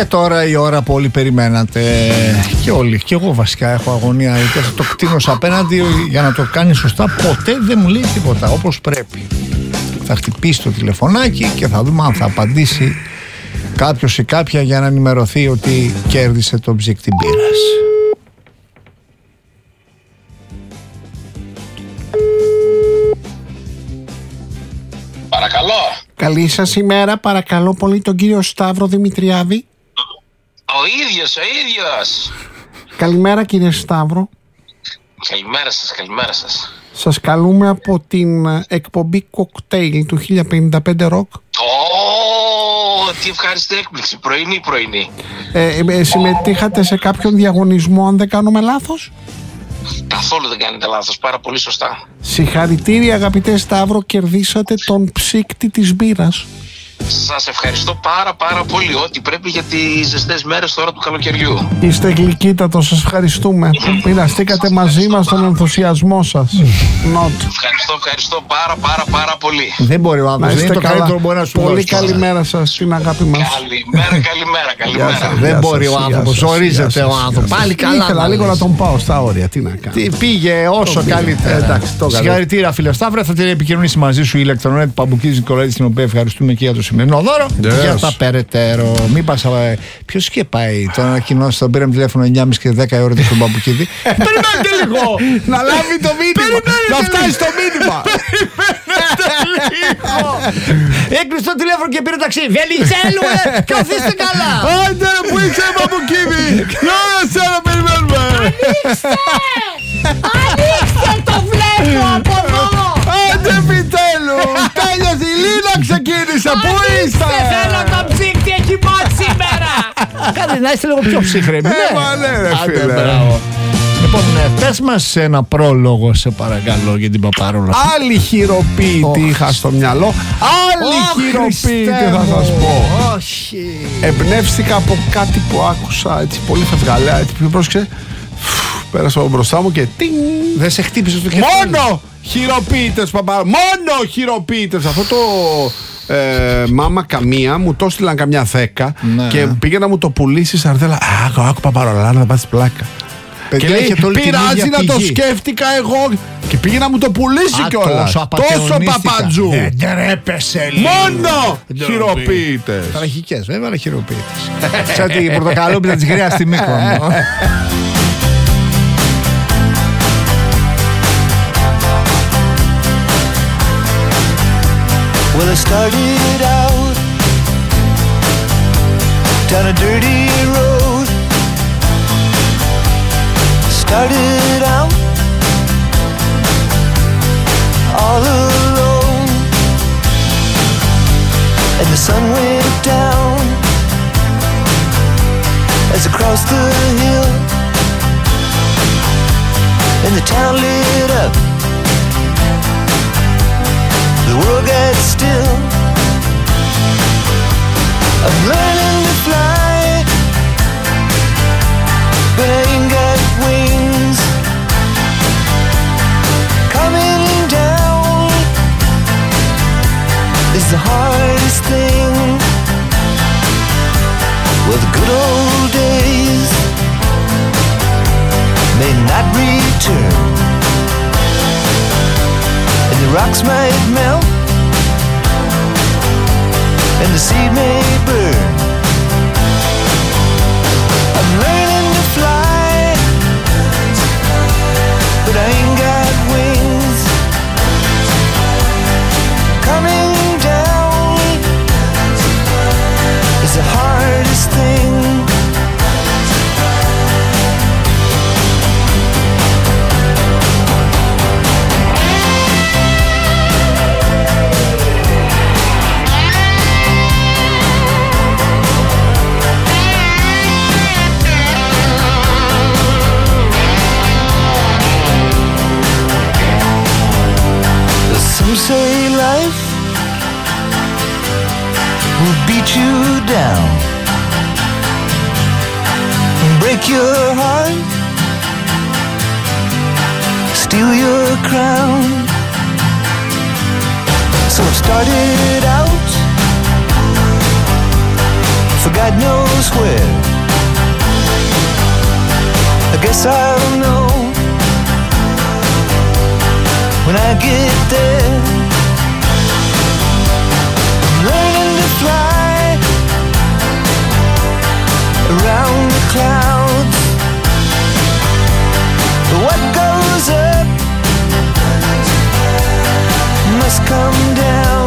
Και τώρα η ώρα που όλοι περιμένατε. Και όλοι, και εγώ βασικά έχω αγωνία. Και αυτό το κτίνος απέναντι για να το κάνει σωστά. Ποτέ δεν μου λέει τίποτα όπως πρέπει. Θα χτυπήσει το τηλεφωνάκι και θα δούμε αν θα απαντήσει κάποιος ή κάποια για να ενημερωθεί ότι κέρδισε το ψύκτη μπύρας. Παρακαλώ. Καλή σας ημέρα, παρακαλώ πολύ τον κύριο Σταύρο Δημητριάδη. Ο ίδιος, ο ίδιος. Καλημέρα κύριε Σταύρο. Καλημέρα σας, καλημέρα σας. Σας καλούμε από την εκπομπή Cocktail του χίλια πενήντα πέντε Rock. Ω, τι ευχάριστη έκπληξη, πρωινή πρωινή. Ε, ε, συμμετείχατε σε κάποιον διαγωνισμό, αν δεν κάνουμε λάθος? Καθόλου δεν κάνετε λάθος, πάρα πολύ σωστά. Συγχαρητήρια αγαπητέ Σταύρο, κερδίσατε τον ψύκτη της μπύρας. Σας ευχαριστώ πάρα πάρα πολύ. Ό,τι πρέπει για τις ζεστές μέρες τώρα του καλοκαιριού. Είστε γλυκύτατος, σας ευχαριστούμε που μοιραστήκατε μαζί μας τον ενθουσιασμό σας. Not. Ευχαριστώ, ευχαριστώ πάρα πάρα πάρα πολύ. Δεν μπορεί ο άνθρωπος, δεν είναι το καλύτερο που μπορεί να σου δώσει. Πολύ καλημέρα σας, την αγάπη μας. Καλημέρα, καλημέρα, καλημέρα. Δεν μπορεί ο άνθρωπος, ζορίζεται ο άνθρωπος. Πάλι καλά. Ήθελα λίγο να τον πάω στα όρια, τι να κάνω. Τι πήγε όσο καλύτερα. Συγχαρητήρια φίλε Σταύρο, θα την επικοινωνήσει μαζί σου η ηλεκτρονέτη Παμπουκίδης Νικολαίδης, την οποία ευχαριστούμε και για το σημερινό δώρο. Για τα περαιτέρω. Μην πα. Ποιο και πάει το ανακοινώσει, τον πήραμε τηλέφωνο εννιά και μισή και δέκα ώρα στον Παμπουκίδη. Περιμένετε λίγο! Να λάβει το μήνυμα! Να φτάσει το μήνυμα! Περιμένετε λίγο! Έκλεισε το τηλέφωνο και πήρε ταξί. Βελιτσέλου, καθίστε καλά! Άντε που είσαι Παμπουκίδη! Να σε να περιμένουμε! Ανοίξτε! Ανοίξτε το βλέπω από εδώ! Άντε επιτέλους! Τέλειωσε η Λίνα, ξεκίνησε! Πού είστε? Θέλω το ψύκτη, έχει μάτ σήμερα! Κάντε να είστε λίγο πιο ψύχρεμοι. Ε, μα ναι ρε φίλε. Λοιπόν, πες μας ένα πρόλογο σε παρακαλώ για την Παπαρόλα. Άλλη χειροποίητη είχα στο μυαλό. Άλλη χειροποίητη θα σας πω. Όχι. Εμπνεύστηκα από κάτι που άκουσα έτσι πολύ φευγαλέα, έτσι πιο πρόσεξε. Πέρασα από μπροστά μου και τινγκ. Δεν σε χτύπησε στο κεφάλι. Μόνο χειροποίητες παπα. Μόνο χειροποίητες. Αυτό το ε, μάμα καμία μου το έστειλαν καμιά δέκα. Ναι. Και πήγε να μου το πουλήσει σαρδέλα. Άκου, άκου Παπαρολά να πας πλάκα. Παιδιά, και λέει πειράζει να το σκέφτηκα εγώ. Και πήγε να μου το πουλήσει κιόλας. Τόσο παπατζού. Δεν τρέπεσαι λίγο. Μόνο χειροποίητες. Τραγικές βέβαια, αλλά χειροποίητες. Σαν την πορτοκαλόπιτα της Γρίας στη Μύκονο. Well, I started out down a dirty road. Started out all alone, and the sun went down as I crossed the hill, and the town lit up. The world got still. I'm learning to fly, but I ain't got wings. Coming down is the hardest thing. Well, the good old days may not return, and the rocks might melt, and the sea may burn. I'm learning to fly, but I ain't got wings. Coming down is the hardest thing. Some say life will beat you down and break your heart, steal your crown. So I started out for God knows where. I guess I'll know when I get there. I'm learning to fly around the clouds. What goes up must come down.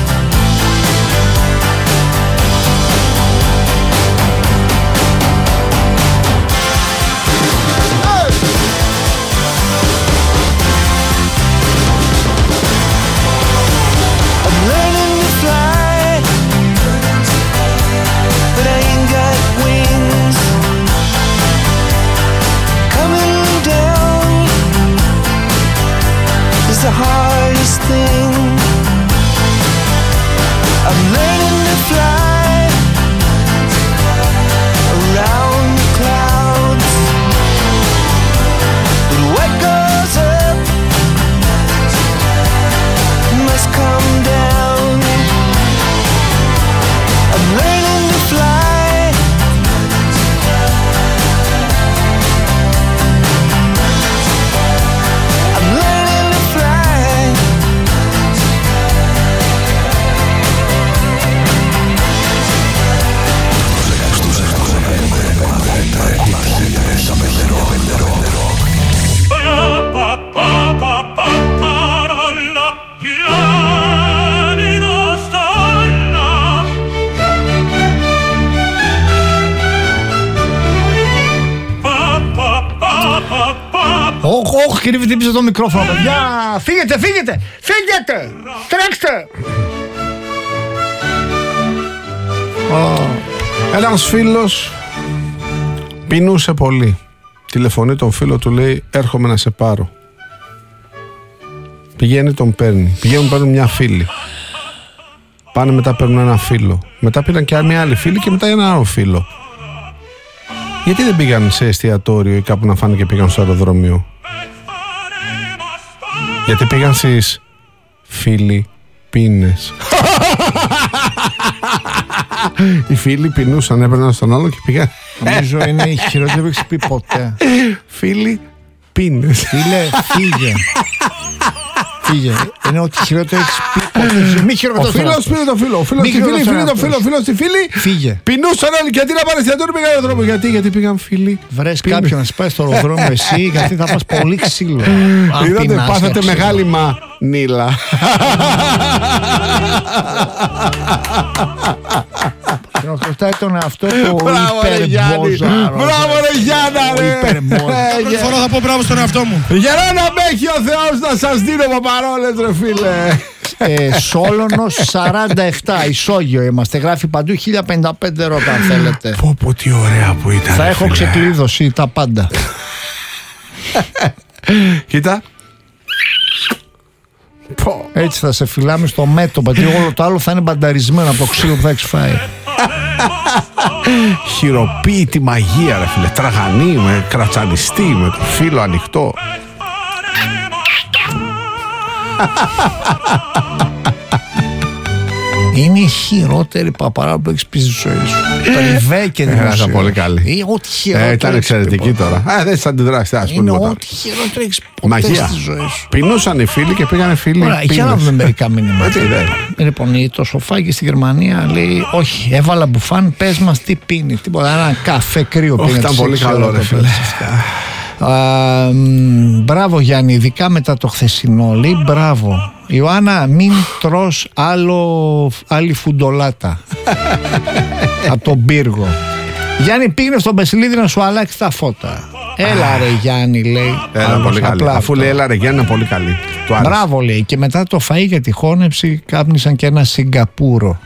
I'm learning to fly, but I ain't got wings. Coming down is the hardest thing. I'm learning to fly around the clouds, but what goes up must come down. I'm learning to fly. I'm learning to fly. Όχι, όχι, κύριε Βιτήπη, το μικρόφωνο, παιδιά. Φύγετε, φύγετε, φύγετε, τρέξτε. Ένας φίλος πεινούσε πολύ. Τηλεφωνεί τον φίλο του, λέει έρχομαι να σε πάρω. Πηγαίνει, τον παίρνει. Πηγαίνουν, παίρνουν μια φίλη. Πάνε μετά, παίρνουν ένα φίλο. Μετά πήραν και μια άλλη φίλη και μετά ένα άλλο φίλο. Γιατί δεν πήγαν σε εστιατόριο ή κάπου να φάνε και πήγαν στο αεροδρόμιο? Γιατί πήγαν στις Φιλιππίνες. Οι φίλοι πεινούσαν, έπαιρναν στον άλλο και πήγαν. Νομίζω είναι η χειρότερη που έχεις πει ποτέ. Φιλιππίνες. Φίλε, φύγε. Φύγε. Είναι ότι χειρότερο έχεις πει ποτέ. Μη χειρότερο. Ο φίλος πήρε το φίλο. Ο φίλος στη φίλη, φίλη το φίλο. Ο φίλος στη φίλη. Φύγε. Πεινούσαν όλοι. Γιατί να πάνε εστιατόριο, πήγαν αεροδρόμιο. Γιατί, γιατί πήγαν φίλοι. Βρες κάποιον να σε πάει στο αεροδρόμιο εσύ, γιατί θα πας πολύ ξύλο. Είδατε, πάθατε μεγάλη μανίλα. Χειροκροτάει τον εαυτό του υπερμπόζα. Μπράβο ρε Γιάννα ρε. Πρώτη φορά θα πω μπράβο στον εαυτό μου. Για να με έχει ο Θεός να σας δίνω παπαρόλες ρε φίλε. ε, Σόλωνος σαράντα επτά, Ισόγειο είμαστε. Γράφει παντού χίλια πενήντα πέντε ρότα αν θέλετε. Πω πω τι ωραία που ήταν. Θα έχω ξεκλείδωση τα πάντα. Κοίτα. Έτσι θα σε φυλάμε στο μέτωπο, γιατί όλο το άλλο θα είναι μπανταρισμένο από το ξύλο που θα έχεις φάει. Χειροποίητη μαγεία ρε φίλε. Τραγανή με κρατσανιστή, με το φύλλο ανοιχτό. Είναι η χειρότερη παπαρά που έχεις πει στη ζωή σου. Περιβέ και δημοσίως. Ήταν πολύ καλή. Ό,τι χειρότερο. Ήταν εξαιρετική τώρα. Α, δεν θα αντιδράσει. Είναι ό,τι χειρότερο έχεις ποτέ στη ζωή σου. Πεινούσαν οι φίλοι και πήγανε φίλοι. Ωραία, για να δούμε μερικά μήνυματα. Λοιπόν, το σοφάκι στη Γερμανία λέει: όχι, έβαλα μπουφάν, πες μας τι πίνει. Τίποτα, ένα καφέ κρύο πίνει. Ήταν πολύ καλό, ρε φίλε. Uh, μπράβο Γιάννη, ειδικά μετά το χθεσινό. Λέει μπράβο Ιωάννα, μην τρως άλλο, άλλη φουντολάτα από τον πύργο. Γιάννη, πήγαινε στον Πεσιλίδη να σου αλλάξει τα φώτα. Έλα ρε Γιάννη, λέει. Έλα, πολύ καλή. Αφού λέει έλα ρε Γιάννη, είναι πολύ καλή. Μπράβο, λέει. Και μετά το φαΐ για τη χώνεψη κάπνισαν και ένα Σιγκαπούρο.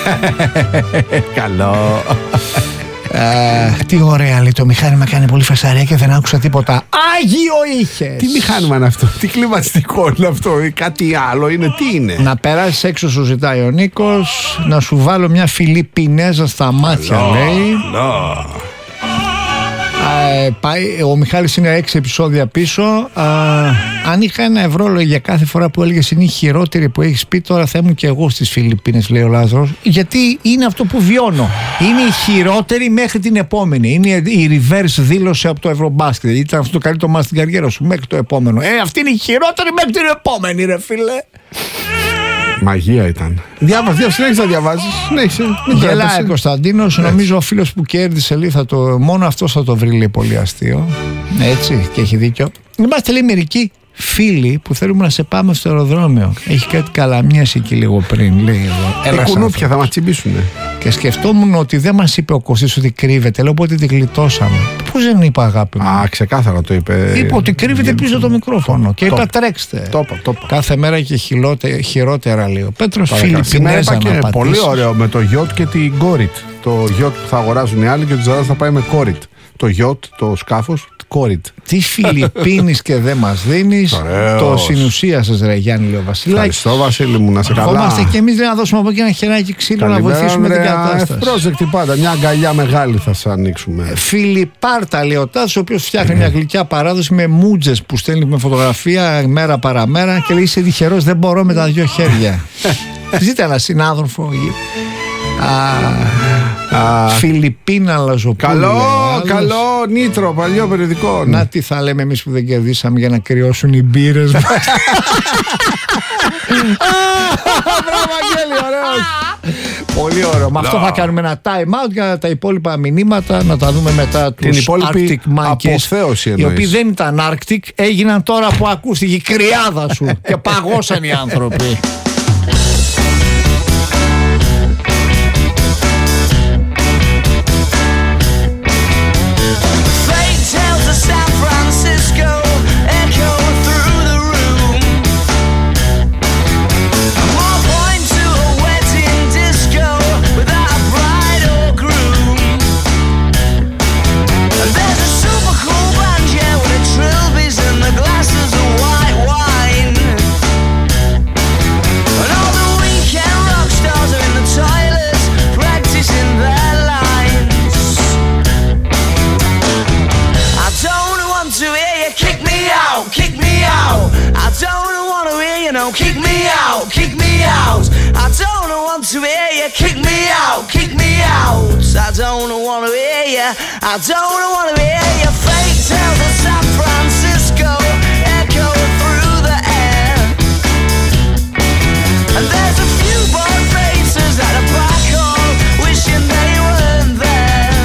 Καλό. Uh, τι ωραία, λέει, το μηχάνημα κάνει πολύ φασαρία και δεν άκουσα τίποτα. Άγιο είχες. Τι μηχάνημα είναι αυτό, τι κλιματιστικό είναι αυτό, ή κάτι άλλο είναι, τι είναι? Να περάσεις έξω, σου ζητάει ο Νίκος, να σου βάλω μια Φιλιππινέζα στα μάτια, Λό, λέει. λό. Ε, πάει, ο Μιχάλης είναι έξι επεισόδια πίσω. Α, αν είχα ένα ευρώ για κάθε φορά που έλεγες είναι η χειρότερη που έχεις πει, τώρα θα ήμουν και εγώ στις Φιλιππίνες, λέει ο Λάζαρος. Γιατί είναι αυτό που βιώνω. Είναι η χειρότερη μέχρι την επόμενη. Είναι η reverse δήλωση από το Ευρωμπάσκετ. Ήταν αυτό το καλύτερο μάτι στην καριέρα σου μέχρι το επόμενο. Ε, αυτή είναι η χειρότερη μέχρι την επόμενη, ρε φίλε. Μαγεία ήταν. Διάβασε, συνέχισε να διαβάζει. Γελάει Κωνσταντίνος. Νομίζω ο φίλος που κέρδισε λέει, θα το, μόνο αυτός θα το βρει λέει, πολύ αστείο. Έτσι, και έχει δίκιο. Είμαστε λέει μερικοί φίλοι που θέλουμε να σε πάμε στο αεροδρόμιο. Έχει κάτι καλαμιές εκεί λίγο πριν. Λέει εδώ. Ε, κουνούπια θα μας τσιμπήσουνε. Και σκεφτόμουν ότι δεν μας είπε ο Κωστής ότι κρύβεται. Λέω ότι τη γλιτώσαμε. Πώς δεν είπα αγάπη μου. Α, ξεκάθαρα το είπε. Είπε ότι κρύβεται πίσω το μικρόφωνο. Και είπα τρέξτε. Κάθε μέρα και χειρότερα λέει. Ο Πέτρος Φιλιππινέζα να πατήσει. Πολύ ωραίο με το γιότ και την κόριτ. Το γιότ που θα αγοράζουν οι άλλοι και ο Τζαράς θα πάει με κόριτ. Το γιότ, το σκάφος, κόριτ. Τι Φιλιππίνης και δεν μας δίνεις. Το συνουσία σας ρε Γιάννη λέει ο Βασιλάκης. Ευχαριστώ Βασίλη μου, να σε καλά. Ερχόμαστε και εμείς να δώσουμε από εκεί ένα χεράκι ξύλο να βοηθήσουμε την κατάσταση. Ευπρόσδεκτη πάντα, μια αγκαλιά μεγάλη θα σας ανοίξουμε. Φιλιππάρτα λέει ο Τάσος, ο οποίος φτιάχνει μια γλυκιά παράδοση με μούτζες που στέλνει με φωτογραφία μέρα παραμέρα και λέει είσαι τυχερός, δεν μπορώ με τα δυο χέρια. Ζήτε ένα συνάδελφο. Α, Φιλιππίνα Λαζοπούλου. Καλό, καλό, νήτρο, παλιό περιοδικό. Να τι θα λέμε εμείς που δεν κερδίσαμε για να κρυώσουν οι μπύρες μας. Μπράβο Αγγέλη, ωραίος. Πολύ ωραίο. Με αυτό θα κάνουμε ένα time out για τα υπόλοιπα μηνύματα να τα δούμε μετά τους την υπόλοιπη Arctic Monkeys. Αποθέωση εννοείς. Οι οποίοι δεν ήταν Arctic, έγιναν τώρα που ακούστηκε η κρυάδα σου και παγώσαν οι άνθρωποι. Kick me out, kick me out. I don't want to hear you. Kick me out, kick me out. I don't want to hear you. I don't want to hear your fake tales of San Francisco echo through the air. And there's a few bored faces at a black hole wishing they weren't there.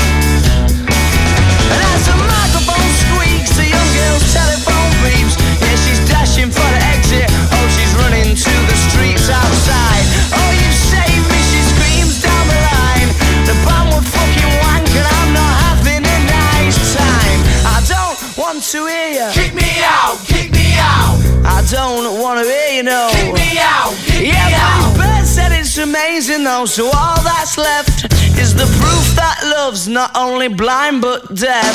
And as the microphone squeaks, the young girl's telephone beeps. Yeah, she's dashing for the exit. To the streets outside. Oh, you saved me, she screams down the line. The band would fucking wank and I'm not having a nice time. I don't want to hear you. Kick me out, kick me out. I don't want to hear you, no. Kick me out, kick yeah, me out. Yeah, Bird said it's amazing though, so all that's left is the proof that love's not only blind but deaf.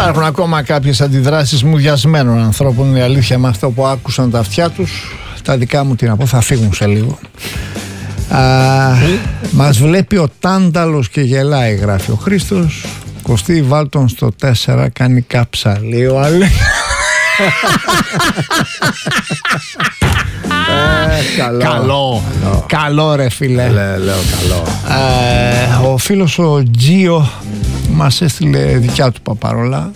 Υπάρχουν ακόμα κάποιες αντιδράσεις μουδιασμένων ανθρώπων. Είναι η αλήθεια, με αυτό που άκουσαν τα αυτιά τους. Τα δικά μου τι να πω, θα φύγουν σε λίγο. Α, μας βλέπει ο Τάνταλος και γελάει, γράφει ο Χρήστος. Κωστή, βάλτον στο τέσσερα, κάνει κάψα, λέει ο άλλος. Ε, καλό. Καλό. Καλό. Καλό ρε φίλε. Λέ, λέω καλό. Ε, ο φίλος ο Τζίο μας έστειλε δικιά του παπαρόλα.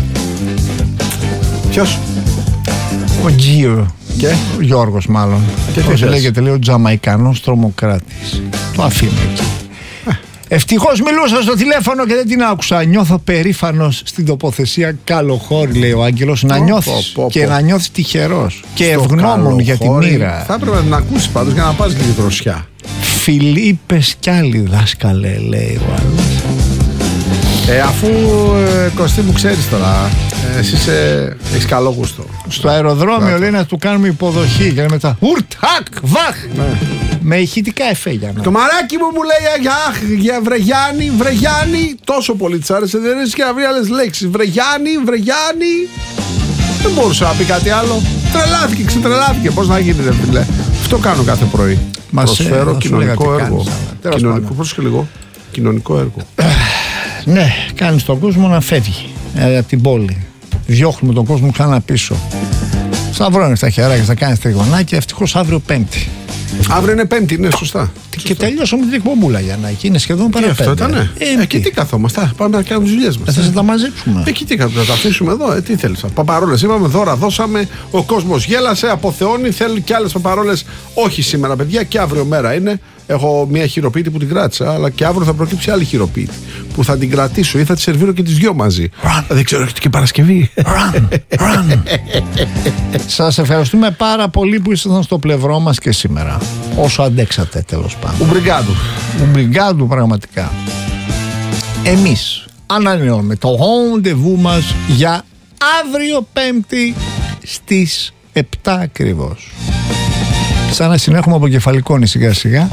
Ποιος? Ο Τζίο. Και? Ο Γιώργος μάλλον. Και πώς λέγεται, λέει, ο Τζαμαϊκανός τρομοκράτης. Το αφήνω εκεί. Ευτυχώς μιλούσα στο τηλέφωνο και δεν την άκουσα. Νιώθω περήφανος στην τοποθεσία καλοχώρη, λέει ο Άγγελος. Να νιώθεις και να νιώθεις τυχερός και ευγνώμων για τη μοίρα. Θα έπρεπε να την ακούσεις πάντως για να πας και τη δροσιά. Φιλίππες κι άλλοι δάσκαλε, λέει ο άλλος. Ε, αφού ε, Κωστή μου ξέρεις τώρα, ε, εσύ ε, έχεις καλό γούστο. Στο αεροδρόμιο λέει να του κάνουμε υποδοχή και μετά ουρτ, χακ, βαχ. Ναι. Με ηχητικά εφέ για να. Το μαράκι μου μου λέει για, για Βρεγιάννη, Βρεγιάννη. Τόσο πολύ της άρεσε, δεν είναι και να βρει άλλες λέξεις. Βρεγιάννη, Βρεγιάννη. Δεν μπορούσε να πει κάτι άλλο. Τρελάθηκε, ξετρελάθηκε. Πώς να γίνει, δεν φίλε. Αυτό κάνω κάθε πρωί. Μας προσφέρω ε, κοινωνικό έργο. Κοινωνικό, πρόσεχε λίγο. Κοινωνικό έργο. Ναι, κάνεις τον κόσμο να φεύγει ε, από την πόλη. Διώχνουμε τον κόσμο ξανά πίσω. Σταυρώνει τα χεράκια, θα κάνεις τριγωνάκια. Ευτυχώς αύριο Πέμπτη. Αύριο είναι Πέμπτη, ναι, σωστά. Και σωστά. Τελειώσαμε την εκπομπούλα για να είναι σχεδόν παραπέντε. Αυτό ήταν, ναι. Ε, εκεί τι καθόμαστε, πάμε να κάνουμε τις δουλειές μας. Ε, θα τα μαζέψουμε. Εκεί τι καθόμαστε, θα τα αφήσουμε εδώ, ε, τι θέλεις. Παπαρόλες είπαμε, δώρα δώσαμε, ο κόσμος γέλασε, αποθεώνει, θέλει και άλλες παπαρόλες. Όχι σήμερα, παιδιά, και αύριο μέρα είναι. Έχω μια χειροποίητη που την κράτησα, αλλά και αύριο θα προκύψει άλλη χειροποίητη που θα την κρατήσω ή θα τη σερβίρω και τις δυο μαζί. Run. Δεν ξέρω, έχετε και Παρασκευή. Run, run. Σας ευχαριστούμε πάρα πολύ που ήσασταν στο πλευρό μας και σήμερα. Όσο αντέξατε, τέλος πάντων. Ουμπριγκάντου. Ουμπριγκάντου, πραγματικά. Εμείς ανανεώνουμε το ραντεβού μας για αύριο Πέμπτη στις επτά ακριβώς. Σαν να συνέχουμε από κεφαλικόνη σιγά σιγά.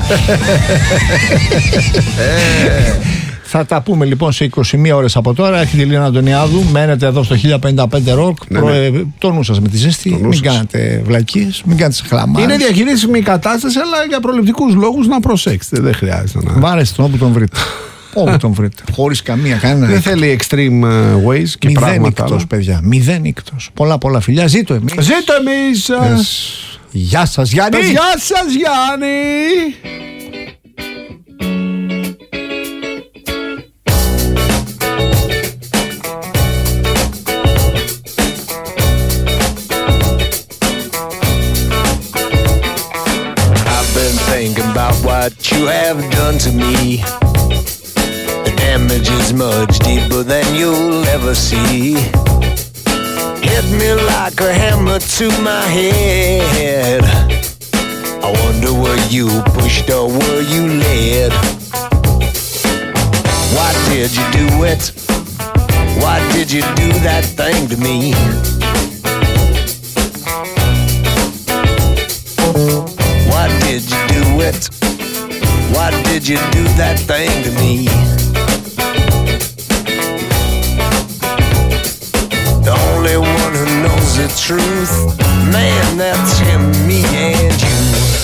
Θα τα πούμε λοιπόν σε είκοσι μία ώρες από τώρα. Έχετε η Λίνα Αντωνιάδου. Μένετε εδώ στο χίλια πενήντα πέντε Rock. Ναι, Προ... ναι. Το νου σας με τη ζέστη. Μην σας. Κάνετε βλακίες, μην κάνετε χλαμάρες. Είναι διαχειρίσιμη η κατάσταση, αλλά για προληπτικούς λόγους να προσέξετε. Δεν χρειάζεται να. Βάρεστε τον όπου τον βρείτε. Όπου τον βρείτε. Χωρίς καμία κανένα. Δεν θέλει extreme ways και μηδέν πράγματα. Μηδέν παιδιά. Μηδέν ίκτος. Πολλά πολλά φιλιά. Ζήτω εμείς. Ζήτω εμείς. Yes. Γεια σας Γιάννη. Γεια σας Γιάννη. I've been thinking about what you have done to me. The damage is much deeper than you'll ever see. Hit me like a hammer to my head. I wonder were you pushed or were you led? Why did you do it? Why did you do that thing to me? Why did you do it? Why did you do that thing to me? The only one who knows the truth, man, that's him, me and you.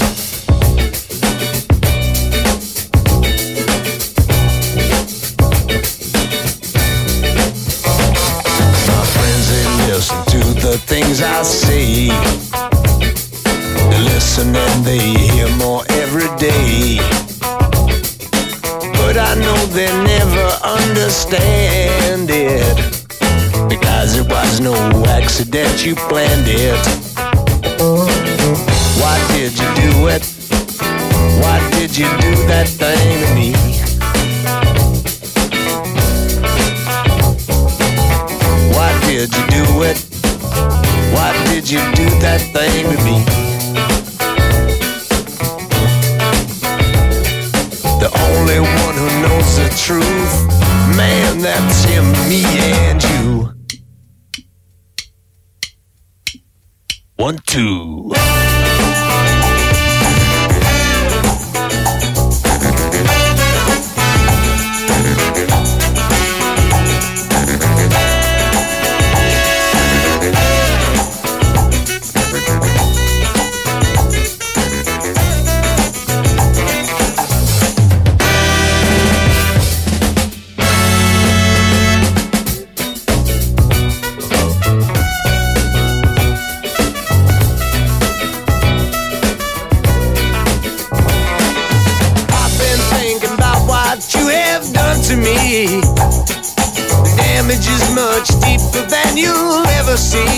My friends, they listen to the things I say. They listen and they hear more every day. But I know they never understand it. Because it was no accident, you planned it. Why did you do it? Why did you do that thing to me? Why did you do it? Why did you do that thing to me? The only one who knows the truth, man, that's him, me and you. One, two. see.